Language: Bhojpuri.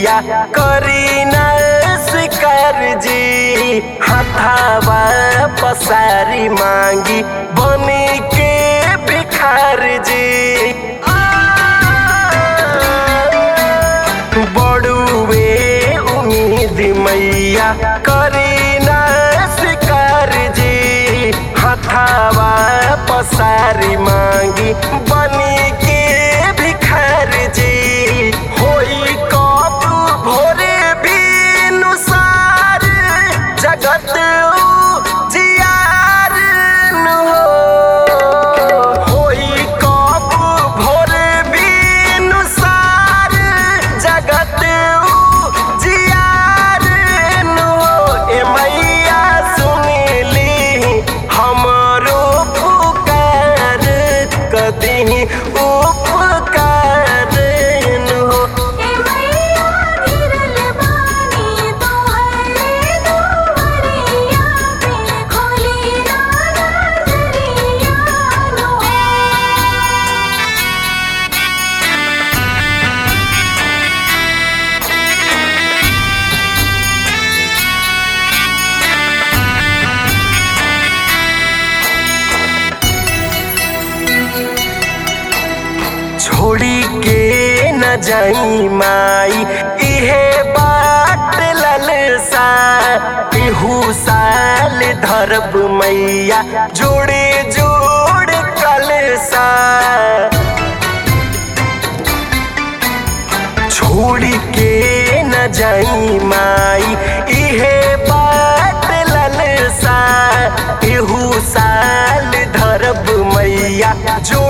मैया करी न स्वीकार जी। हथावा पसारी मांगी बनी के भिखार जी। बड़ुए उम्मीद मैया करी न स्वीकार जी। हथावा पसारी मांगी बनी के भिखार जी। होई कब भोरे भी नुसार जगत जियार न हो। होई कब भोरे भी नुसार जगत जियार न हो। ए मैया सुनली हमरो पुकार कदी उपकार न हो। छोड़ी के न जाई माई इहे बाट ललसा। इहू साल धरब मैया जोड़े जोड़ कलसा। छोड़ी के न जाई माई इहे बाट ललसा। इहू साल धरब मैया जो